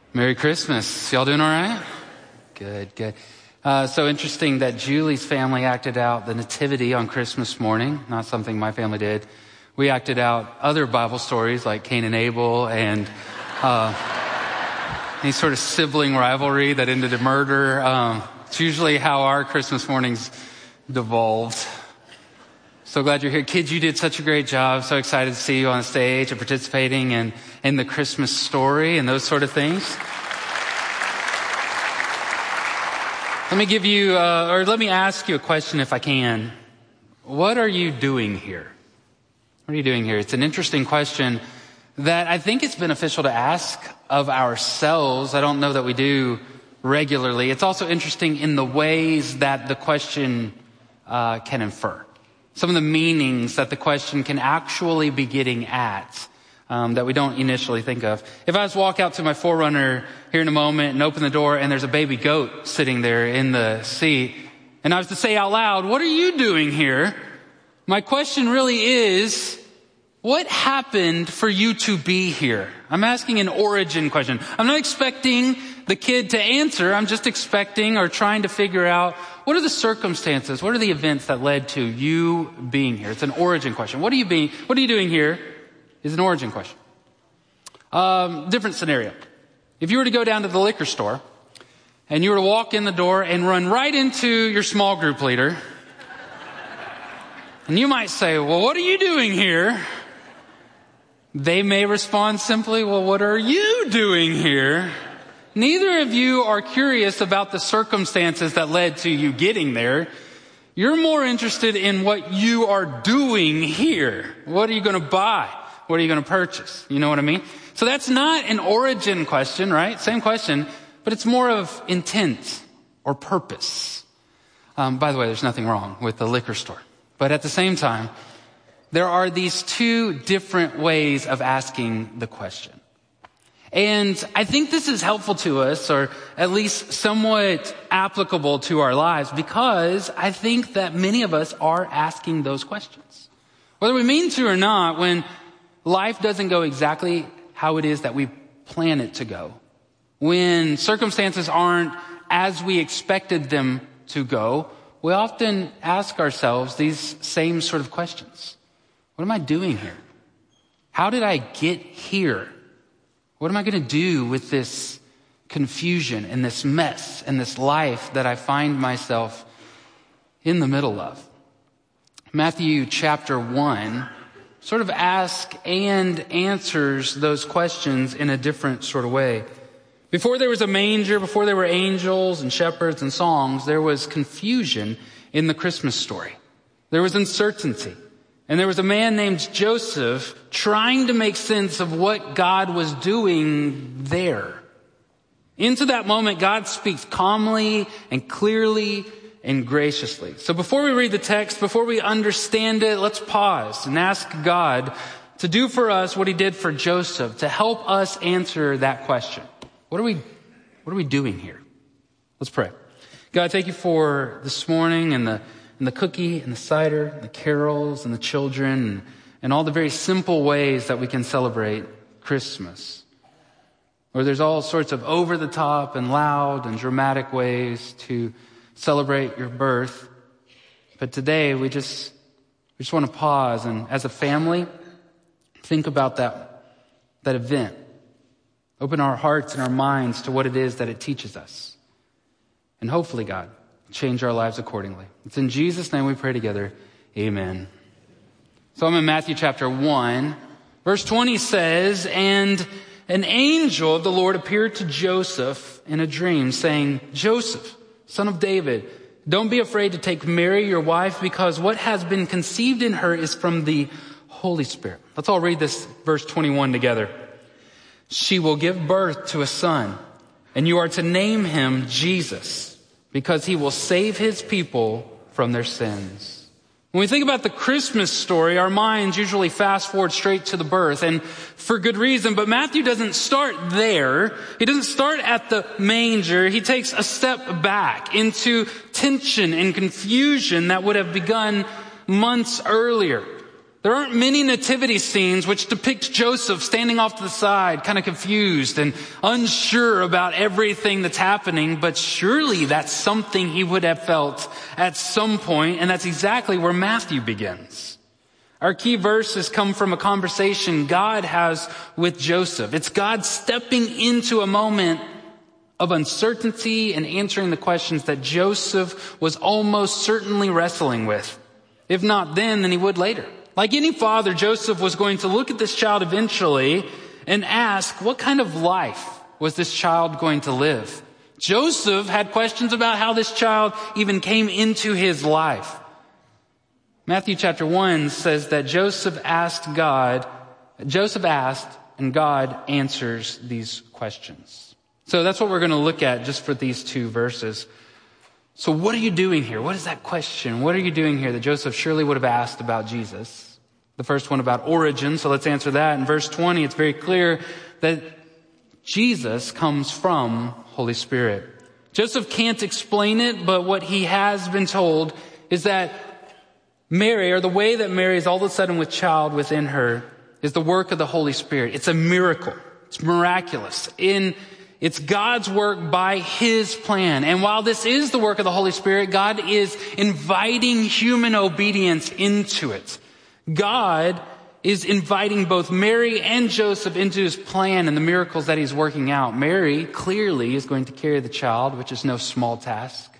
Merry Christmas. Y'all doing all right? Good. So interesting that Julie's family acted out the nativity on Christmas morning. Not something my family did. We acted out other Bible stories like Cain and Abel and any sort of sibling rivalry that ended in murder. It's usually how our Christmas mornings devolved. So glad you're here. Kids, you did such a great job. So excited to see you on stage and participating in the Christmas story and those sort of things. Let me ask you a question if I can. What are you doing here? What are you doing here? It's an interesting question that I think it's beneficial to ask of ourselves. I don't know that we do regularly. It's also interesting in the ways that the question can infer. Some of the meanings that the question can actually be getting at that we don't initially think of. If I was to walk out to my 4Runner here in a moment and open the door and there's a baby goat sitting there in the seat, and I was to say out loud, "What are you doing here?" My question really is, what happened for you to be here? I'm asking an origin question. I'm not expecting the kid to answer. I'm just expecting or trying to figure out what are the circumstances, what are the events that led to you being here? It's an origin question. What are you doing here is an origin question. Different scenario. If you were to go down to the liquor store and you were to walk in the door and run right into your small group leader, and you might say, "Well, what are you doing here?" They may respond simply, "Well, what are you doing here?" Neither of you are curious about the circumstances that led to you getting there. You're more interested in what you are doing here. What are you going to buy? What are you going to purchase? You know what I mean? So that's not an origin question, right? Same question, but it's more of intent or purpose. By the way, there's nothing wrong with the liquor store. But at the same time, there are these two different ways of asking the question. And I think this is helpful to us, or at least somewhat applicable to our lives, because I think that many of us are asking those questions. Whether we mean to or not, when life doesn't go exactly how it is that we plan it to go, when circumstances aren't as we expected them to go, we often ask ourselves these same sort of questions. What am I doing here? How did I get here? What am I going to do with this confusion and this mess and this life that I find myself in the middle of? Matthew chapter 1 sort of asks and answers those questions in a different sort of way. Before there was a manger, before there were angels and shepherds and songs, there was confusion in the Christmas story. There was uncertainty. And there was a man named Joseph trying to make sense of what God was doing there. Into that moment, God speaks calmly and clearly and graciously. So before we read the text, before we understand it, let's pause and ask God to do for us what he did for Joseph, to help us answer that question. What are we doing here? Let's pray. God, thank you for this morning and the cookie and the cider and the carols and the children and all the very simple ways that we can celebrate Christmas. Where there's all sorts of over the top and loud and dramatic ways to celebrate your birth. But today we just want to pause and as a family think about that event. Open our hearts and our minds to what it is that it teaches us. And hopefully, God, change our lives accordingly. It's in Jesus' name we pray together. Amen. So I'm in Matthew chapter 1. Verse 20 says, "And an angel of the Lord appeared to Joseph in a dream, saying, 'Joseph, son of David, don't be afraid to take Mary, your wife, because what has been conceived in her is from the Holy Spirit.'" Let's all read this verse 21 together. "She will give birth to a son, and you are to name him Jesus, because he will save his people from their sins." When we think about the Christmas story, our minds usually fast forward straight to the birth, and for good reason. But Matthew doesn't start there. He doesn't start at the manger. He takes a step back into tension and confusion that would have begun months earlier. There aren't many nativity scenes which depict Joseph standing off to the side, kind of confused and unsure about everything that's happening, but surely that's something he would have felt at some point, and that's exactly where Matthew begins. Our key verses come from a conversation God has with Joseph. It's God stepping into a moment of uncertainty and answering the questions that Joseph was almost certainly wrestling with. If not then he would later. Like any father, Joseph was going to look at this child eventually and ask, what kind of life was this child going to live? Joseph had questions about how this child even came into his life. Matthew chapter 1 says that Joseph asked and God answers these questions. So that's what we're going to look at just for these two verses. So what are you doing here? What is that question? What are you doing here that Joseph surely would have asked about Jesus? The first one about origin, so let's answer that. In verse 20, it's very clear that Jesus comes from Holy Spirit. Joseph can't explain it, but what he has been told is that Mary, or the way that Mary is all of a sudden with child within her, is the work of the Holy Spirit. It's a miracle. It's miraculous. It's God's work by His plan. And while this is the work of the Holy Spirit, God is inviting human obedience into it. God is inviting both Mary and Joseph into His plan and the miracles that He's working out. Mary clearly is going to carry the child, which is no small task.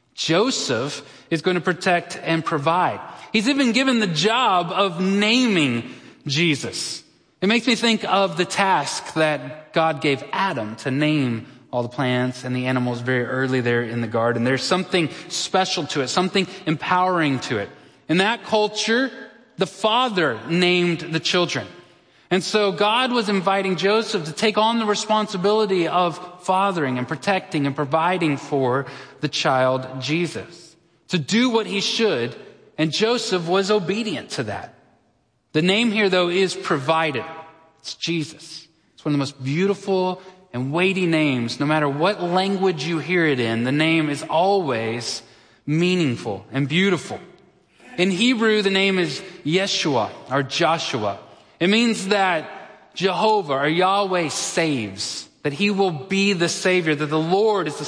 Joseph is going to protect and provide. He's even given the job of naming Jesus. It makes me think of the task that God gave Adam to name all the plants and the animals very early there in the garden. There's something special to it, something empowering to it. In that culture, the father named the children. And so God was inviting Joseph to take on the responsibility of fathering and protecting and providing for the child Jesus, to do what he should, and Joseph was obedient to that. The name here, though, is provided. It's Jesus. It's one of the most beautiful and weighty names. No matter what language you hear it in, the name is always meaningful and beautiful. In Hebrew, the name is Yeshua or Joshua. It means that Jehovah or Yahweh saves, that He will be the Savior, that the Lord is the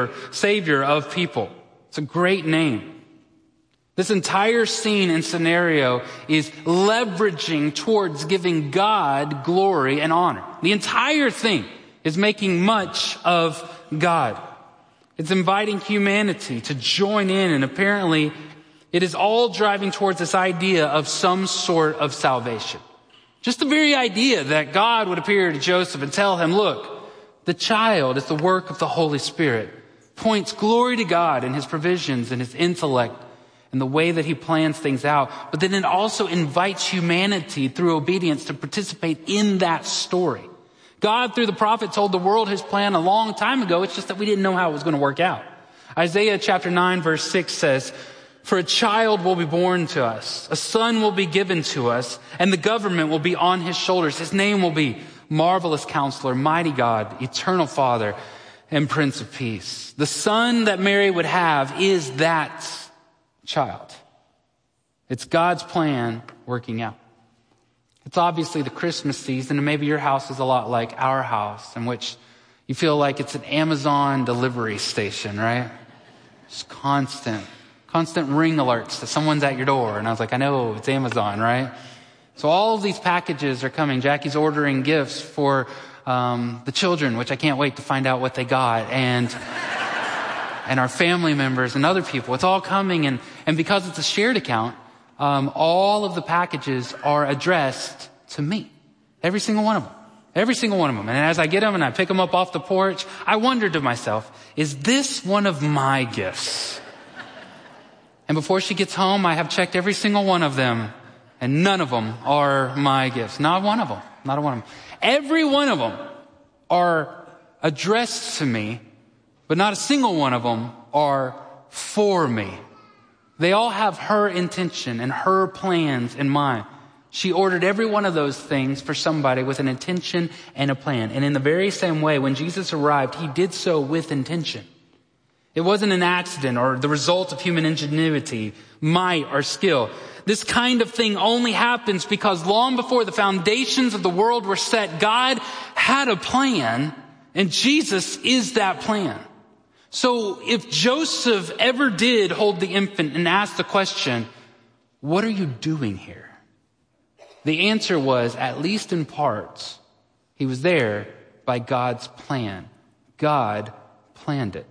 Savior of people. It's a great name. This entire scene and scenario is leveraging towards giving God glory and honor. The entire thing is making much of God. It's inviting humanity to join in, and apparently it is all driving towards this idea of some sort of salvation. Just the very idea that God would appear to Joseph and tell him, look, the child is the work of the Holy Spirit, points glory to God in His provisions and His intellect and the way that He plans things out. But then it also invites humanity through obedience to participate in that story. God, through the prophet, told the world His plan a long time ago. It's just that we didn't know how it was going to work out. Isaiah chapter 9 verse 6 says, "For a child will be born to us, a son will be given to us, and the government will be on His shoulders. His name will be Marvelous Counselor, Mighty God, Eternal Father, and Prince of Peace." The son that Mary would have is that child. It's God's plan working out. It's obviously the Christmas season, and maybe your house is a lot like our house, in which you feel like it's an Amazon delivery station, right? Just constant ring alerts that someone's at your door. And I was like, I know, it's Amazon, right? So all of these packages are coming. Jackie's ordering gifts for the children, which I can't wait to find out what they got. And our family members and other people. It's all coming. And because it's a shared account, all of the packages are addressed to me. Every single one of them. Every single one of them. And as I get them and I pick them up off the porch, I wonder to myself, is this one of my gifts? And before she gets home, I have checked every single one of them, and none of them are my gifts. Not one of them. Not one of them. Every one of them are addressed to me, but not a single one of them are for me. They all have her intention and her plans in mind. She ordered every one of those things for somebody with an intention and a plan. And in the very same way, when Jesus arrived, He did so with intention. It wasn't an accident or the result of human ingenuity, might, or skill. This kind of thing only happens because long before the foundations of the world were set, God had a plan, and Jesus is that plan. So if Joseph ever did hold the infant and ask the question, what are you doing here? The answer was, at least in parts, he was there by God's plan. God planned it.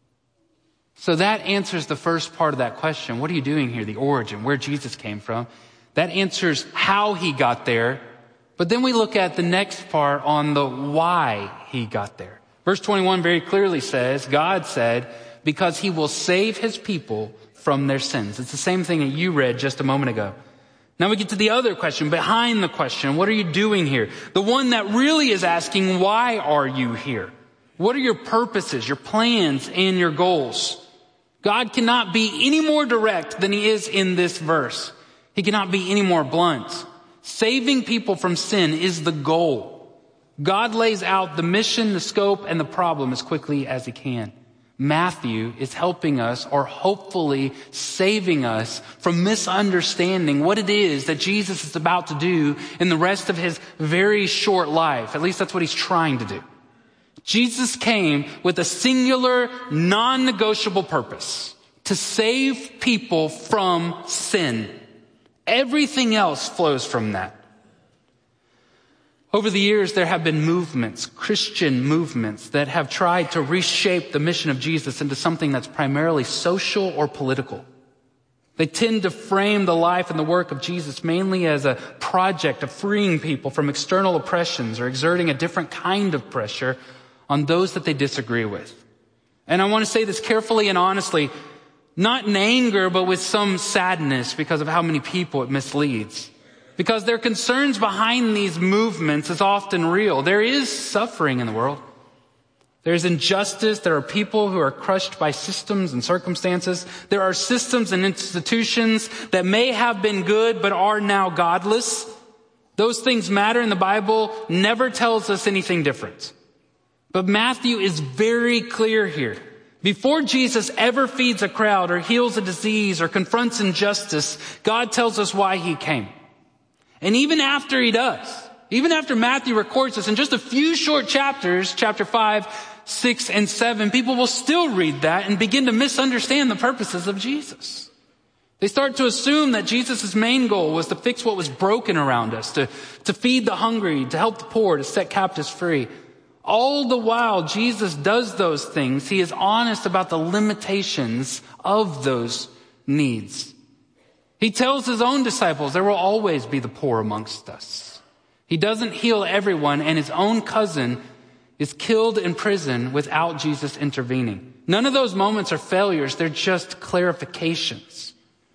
So that answers the first part of that question. What are you doing here? The origin, where Jesus came from. That answers how he got there. But then we look at the next part on the why he got there. Verse 21 very clearly says, God said, because he will save his people from their sins. It's the same thing that you read just a moment ago. Now we get to the other question, behind the question, what are you doing here? The one that really is asking, why are you here? What are your purposes, your plans, and your goals? God cannot be any more direct than he is in this verse. He cannot be any more blunt. Saving people from sin is the goal. God lays out the mission, the scope, and the problem as quickly as he can. Matthew is helping us, or hopefully saving us from misunderstanding what it is that Jesus is about to do in the rest of his very short life. At least that's what he's trying to do. Jesus came with a singular, non-negotiable purpose: to save people from sin. Everything else flows from that. Over the years, there have been movements, Christian movements, that have tried to reshape the mission of Jesus into something that's primarily social or political. They tend to frame the life and the work of Jesus mainly as a project of freeing people from external oppressions or exerting a different kind of pressure on those that they disagree with. And I want to say this carefully and honestly, not in anger, but with some sadness because of how many people it misleads. Because their concerns behind these movements is often real. There is suffering in the world. There's injustice. There are people who are crushed by systems and circumstances. There are systems and institutions that may have been good but are now godless. Those things matter, and the Bible never tells us anything different. But Matthew is very clear here. Before Jesus ever feeds a crowd or heals a disease or confronts injustice, God tells us why he came. And even after he does, even after Matthew records this in just a few short chapters, chapter 5, 6, and 7, people will still read that and begin to misunderstand the purposes of Jesus. They start to assume that Jesus' main goal was to fix what was broken around us, to feed the hungry, to help the poor, to set captives free. All the while Jesus does those things, he is honest about the limitations of those needs. He tells his own disciples there will always be the poor amongst us. He doesn't heal everyone, and his own cousin is killed in prison without Jesus intervening. None of those moments are failures, they're just clarifications.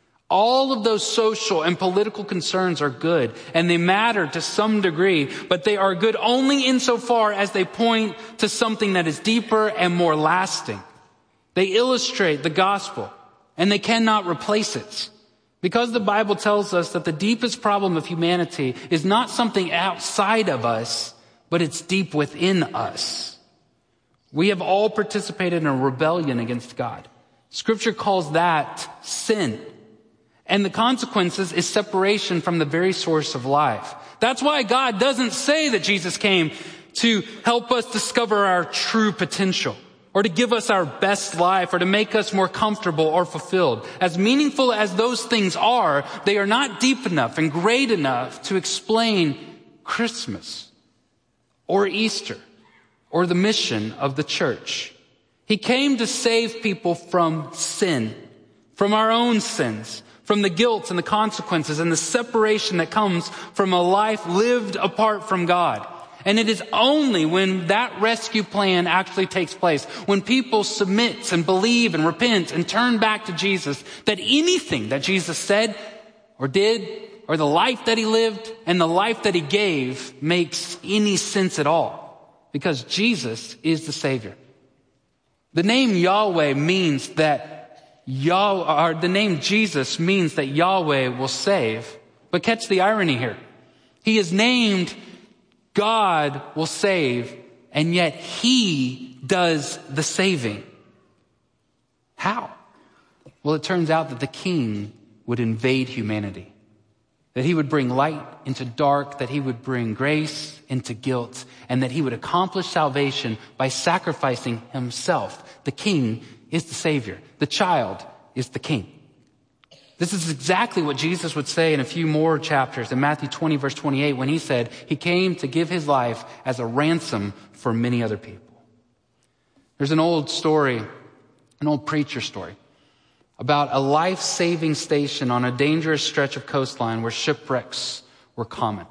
All of those social and political concerns are good, and they matter to some degree, but they are good only insofar as they point to something that is deeper and more lasting. They illustrate the gospel, and they cannot replace it. Because the Bible tells us that the deepest problem of humanity is not something outside of us, but it's deep within us. We have all participated in a rebellion against God. Scripture calls that sin. And the consequences is separation from the very source of life. That's why God doesn't say that Jesus came to help us discover our true potential, or to give us our best life, or to make us more comfortable or fulfilled. As meaningful as those things are, they are not deep enough and great enough to explain Christmas or Easter or the mission of the church. He came to save people from sin, from our own sins, from the guilt and the consequences and the separation that comes from a life lived apart from God. And it is only when that rescue plan actually takes place, when people submit and believe and repent and turn back to Jesus, that anything that Jesus said or did, or the life that he lived and the life that he gave, makes any sense at all. Because Jesus is the Savior. The name Yahweh means that the name Jesus means that Yahweh will save. But catch the irony here. He is named God will save, and yet he does the saving. How? Well, it turns out that the king would invade humanity, that he would bring light into dark, that he would bring grace into guilt, and that he would accomplish salvation by sacrificing himself. The king is the Savior. The child is the king. This is exactly what Jesus would say in a few more chapters in Matthew 20, verse 28, when he said he came to give his life as a ransom for many other people. There's an old story, an old preacher story, about a life-saving station on a dangerous stretch of coastline where shipwrecks were common.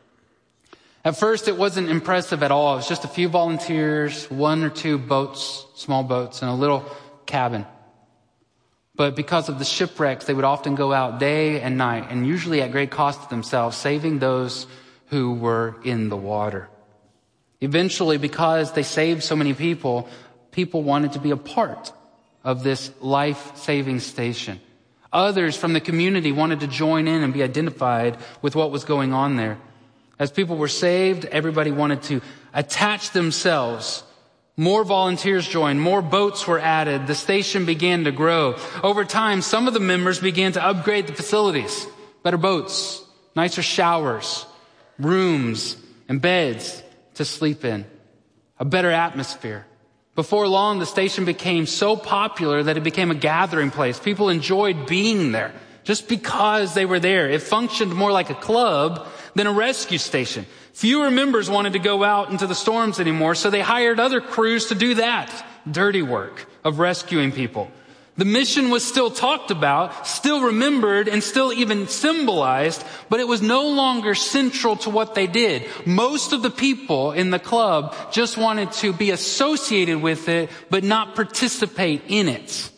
At first, it wasn't impressive at all. It was just a few volunteers, one or two boats, small boats, and a little cabin. But because of the shipwrecks, they would often go out day and night, and usually at great cost to themselves, saving those who were in the water. Eventually, because they saved so many people, people wanted to be a part of this life-saving station. Others from the community wanted to join in and be identified with what was going on there. As people were saved, everybody wanted to attach themselves. More volunteers joined, more boats were added, the station began to grow. Over time, some of the members began to upgrade the facilities. Better boats, nicer showers, rooms, and beds to sleep in. A better atmosphere. Before long, the station became so popular that it became a gathering place. People enjoyed being there just because they were there. It functioned more like a club than a rescue station. Fewer members wanted to go out into the storms anymore, so they hired other crews to do that dirty work of rescuing people. The mission was still talked about, still remembered, and still even symbolized, but it was no longer central to what they did. Most of the people in the club just wanted to be associated with it, but not participate in it.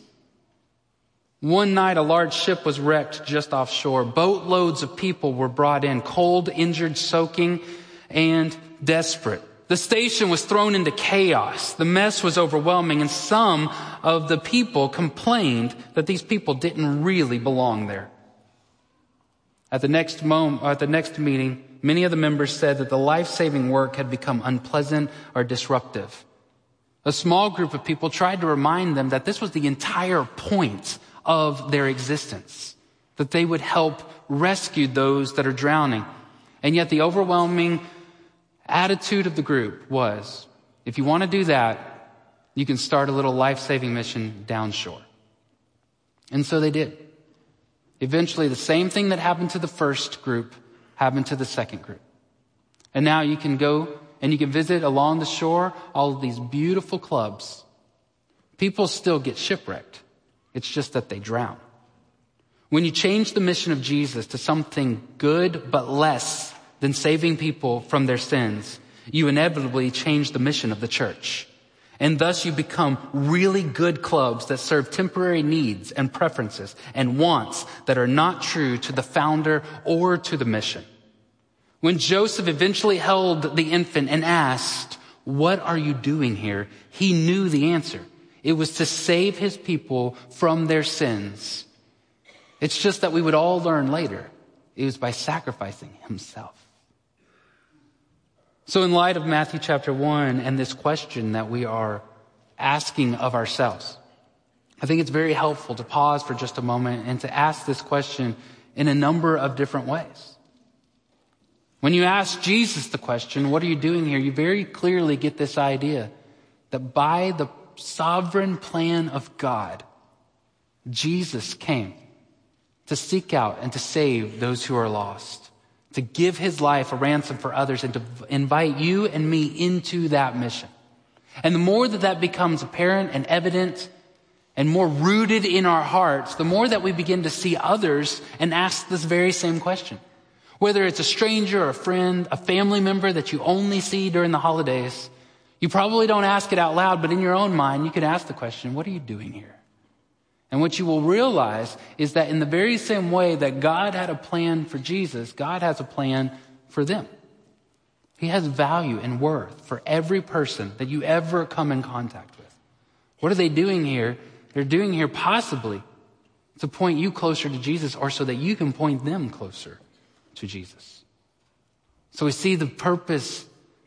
One night, a large ship was wrecked just offshore. Boatloads of people were brought in, cold, injured, soaking, and desperate. The station was thrown into chaos. The mess was overwhelming, and some of the people complained that these people didn't really belong there. At the next meeting, many of the members said that the life-saving work had become unpleasant or disruptive. A small group of people tried to remind them that this was the entire point of their existence, that they would help rescue those that are drowning. And yet the overwhelming attitude of the group was, if you want to do that, you can start a little life-saving mission downshore. And so they did. Eventually, the same thing that happened to the first group happened to the second group. And now you can go and you can visit along the shore all of these beautiful clubs. People still get shipwrecked. It's just that they drown. When you change the mission of Jesus to something good but less than saving people from their sins, you inevitably change the mission of the church. And thus you become really good clubs that serve temporary needs and preferences and wants that are not true to the founder or to the mission. When Joseph eventually held the infant and asked, "What are you doing here?" he knew the answer. It was to save his people from their sins. It's just that we would all learn later. It was by sacrificing himself. So in light of Matthew chapter 1 and this question that we are asking of ourselves, I think it's very helpful to pause for just a moment and to ask this question in a number of different ways. When you ask Jesus the question, "What are you doing here?" you very clearly get this idea that by the sovereign plan of God, Jesus came to seek out and to save those who are lost, to give his life a ransom for others, and to invite you and me into that mission. And the more that that becomes apparent and evident and more rooted in our hearts, the more that we begin to see others and ask this very same question. Whether it's a stranger or a friend, a family member that you only see during the holidays, you probably don't ask it out loud, but in your own mind, you could ask the question, "What are you doing here?" And what you will realize is that in the very same way that God had a plan for Jesus, God has a plan for them. He has value and worth for every person that you ever come in contact with. What are they doing here? They're doing here possibly to point you closer to Jesus, or so that you can point them closer to Jesus. So we see the purpose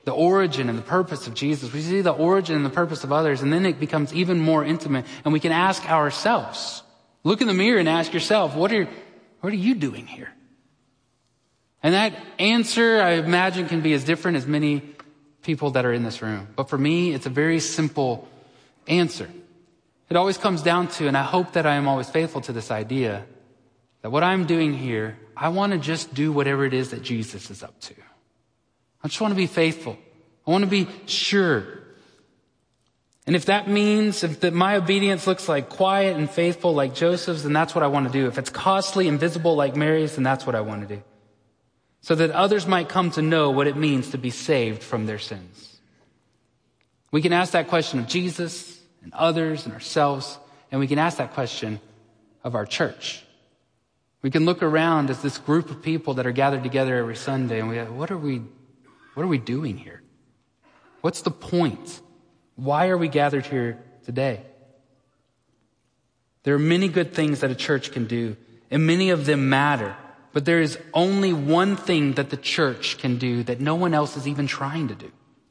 the origin and the purpose of Jesus. We see the origin and the purpose of others, and then it becomes even more intimate, and we can ask ourselves, look in the mirror and ask yourself, what are you doing here? And that answer, I imagine, can be as different as many people that are in this room. But for me, it's a very simple answer. It always comes down to, and I hope that I am always faithful to this idea, that what I'm doing here, I want to just do whatever it is that Jesus is up to. I just want to be faithful. I want to be sure. And if that means, if that my obedience looks like quiet and faithful like Joseph's, then that's what I want to do. If it's costly and visible like Mary's, then that's what I want to do. So that others might come to know what it means to be saved from their sins. We can ask that question of Jesus and others and ourselves, and we can ask that question of our church. We can look around as this group of people that are gathered together every Sunday, and we go, what are we doing here? What's the point? Why are we gathered here today? There are many good things that a church can do, and many of them matter. But there is only one thing that the church can do that no one else is even trying to do.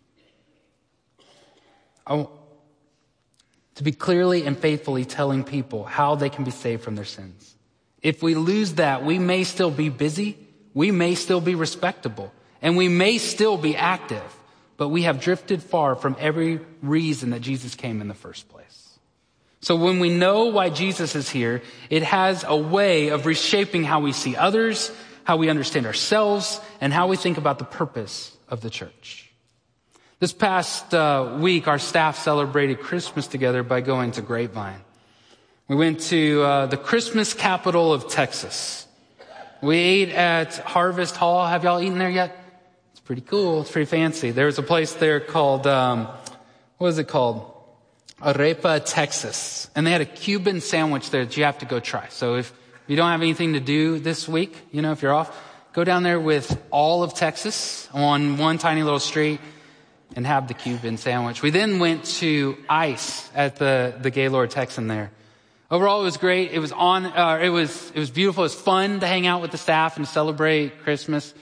To be clearly and faithfully telling people how they can be saved from their sins. If we lose that, we may still be busy, we may still be respectable, and we may still be active, but we have drifted far from every reason that Jesus came in the first place. So when we know why Jesus is here, it has a way of reshaping how we see others, how we understand ourselves, and how we think about the purpose of the church. This past week, our staff celebrated Christmas together by going to Grapevine. We went to the Christmas capital of Texas. We ate at Harvest Hall. Have y'all eaten there yet? It's pretty cool. It's pretty fancy. There was a place there called, what is it called? Arepa, Texas. And they had a Cuban sandwich there that you have to go try. So if you don't have anything to do this week, if you're off, go down there with all of Texas on one tiny little street and have the Cuban sandwich. We then went to ICE at the Gaylord Texan there. Overall, it was great. It was beautiful. It was fun to hang out with the staff and celebrate Christmas.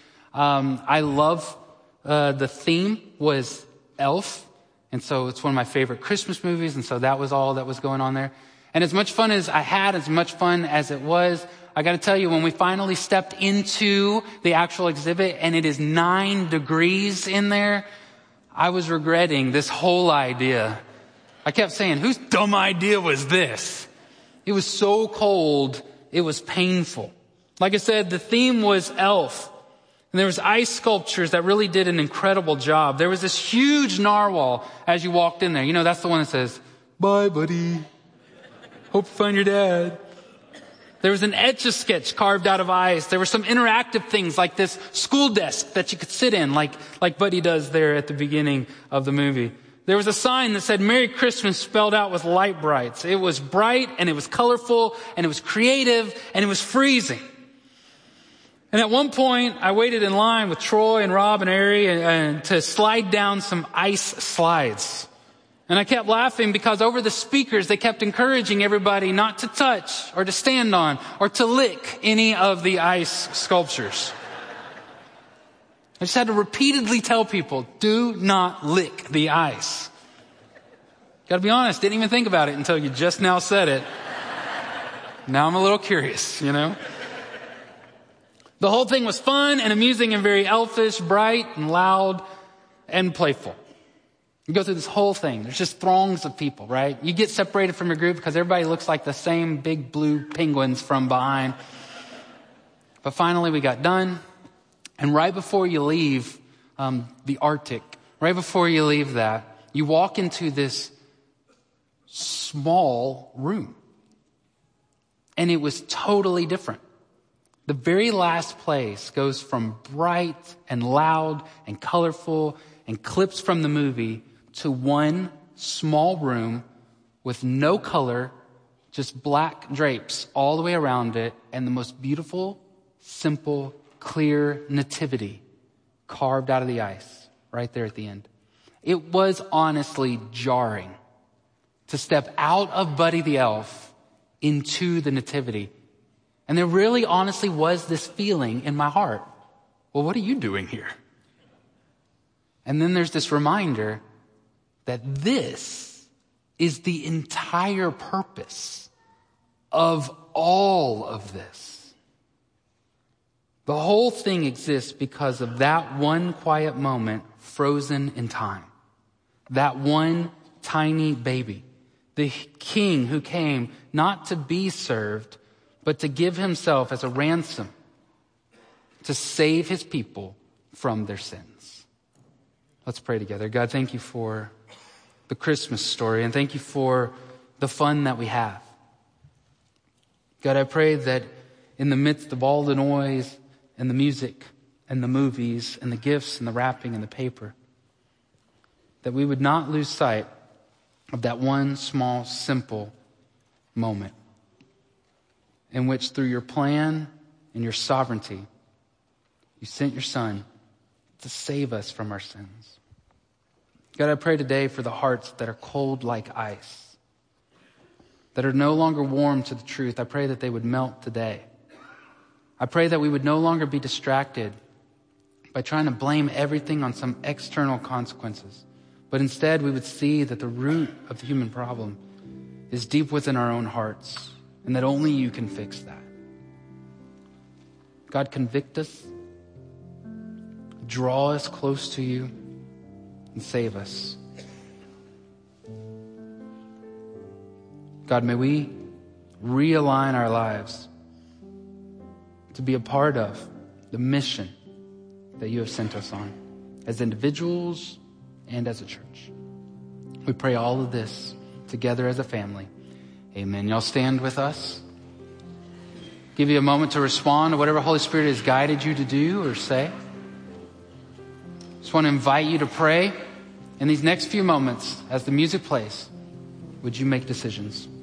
I love, the theme was Elf. And so it's one of my favorite Christmas movies. And so that was all that was going on there. And as much fun as I had, as much fun as it was, I got to tell you, when we finally stepped into the actual exhibit and it is 9 degrees in there, I was regretting this whole idea. I kept saying, whose dumb idea was this? It was so cold, it was painful. Like I said, the theme was Elf. And there was ice sculptures that really did an incredible job. There was this huge narwhal as you walked in there. That's the one that says, bye, buddy. Hope you find your dad. There was an Etch-a-Sketch carved out of ice. There were some interactive things like this school desk that you could sit in, like Buddy does there at the beginning of the movie. There was a sign that said Merry Christmas spelled out with light brights. It was bright and it was colorful and it was creative and it was freezing. And at one point, I waited in line with Troy and Rob and Ari and to slide down some ice slides. And I kept laughing because over the speakers, they kept encouraging everybody not to touch or to stand on or to lick any of the ice sculptures. I just had to repeatedly tell people, do not lick the ice. Gotta be honest, didn't even think about it until you just now said it. Now I'm a little curious, The whole thing was fun and amusing and very elfish, bright and loud and playful. You go through this whole thing. There's just throngs of people, right? You get separated from your group because everybody looks like the same big blue penguins from behind. But finally we got done. And right before you leave the Arctic, right before you leave that, you walk into this small room. And it was totally different. The very last place goes from bright and loud and colorful and clips from the movie to one small room with no color, just black drapes all the way around it, and the most beautiful, simple, clear nativity carved out of the ice right there at the end. It was honestly jarring to step out of Buddy the Elf into the nativity. And there really honestly was this feeling in my heart. Well, what are you doing here? And then there's this reminder that this is the entire purpose of all of this. The whole thing exists because of that one quiet moment frozen in time. That one tiny baby. The king who came not to be served, but to give himself as a ransom to save his people from their sins. Let's pray together. God, thank you for the Christmas story, and thank you for the fun that we have. God, I pray that in the midst of all the noise and the music and the movies and the gifts and the wrapping and the paper, that we would not lose sight of that one small, simple moment in which through your plan and your sovereignty, you sent your Son to save us from our sins. God, I pray today for the hearts that are cold like ice, that are no longer warm to the truth. I pray that they would melt today. I pray that we would no longer be distracted by trying to blame everything on some external consequences, but instead we would see that the root of the human problem is deep within our own hearts, and that only you can fix that. God, convict us, draw us close to you, and save us. God, may we realign our lives to be a part of the mission that you have sent us on as individuals and as a church. We pray all of this together as a family. Amen. Y'all stand with us. Give you a moment to respond to whatever Holy Spirit has guided you to do or say. Just want to invite you to pray in these next few moments as the music plays. Would you make decisions?